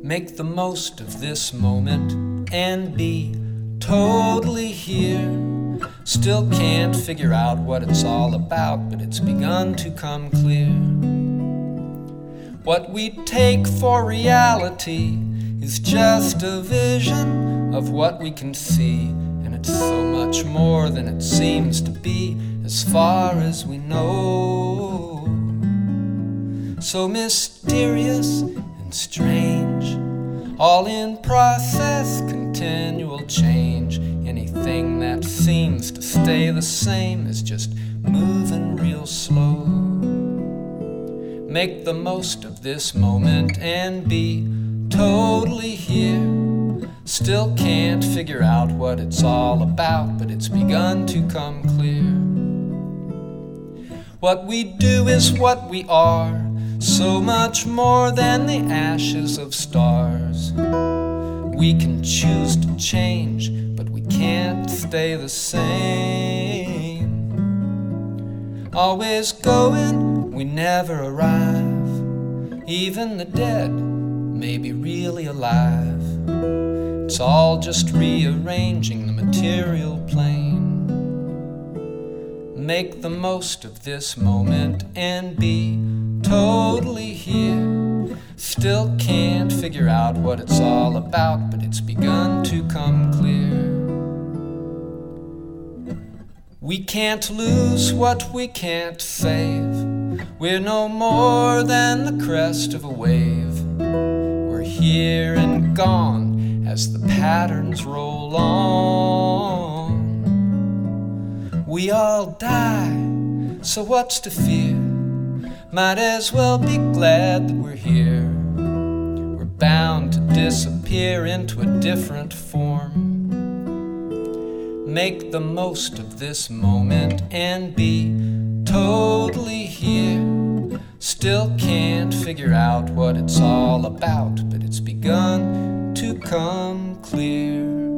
Make the most of this moment and be totally here. Still can't figure out what it's all about, but it's begun to come clear. What we take for reality is just a vision of what we can see, and it's so much more than it seems to be as far as we know. So mysterious and strange, all in process, continual change. Anything that seems to stay the same is just moving real slow. Make the most of this moment and be totally here. Still can't figure out what it's all about, but it's begun to come clear. What we do is what we are, so much more than the ashes of stars. We can choose to change, but we can't stay the same. Always going, we never arrive. Even the dead may be really alive. It's all just rearranging the material plane. Make the most of this moment and be totally here. Still can't figure out what it's all about, but it's begun to come clear. We can't lose what we can't save. We're no more than the crest of a wave. We're here and gone as the patterns roll on. We all die, so what's to fear? Might as well be glad that we're here. We're bound to disappear into a different form. Make the most of this moment and be totally here. Still can't figure out what it's all about, but it's begun to come clear.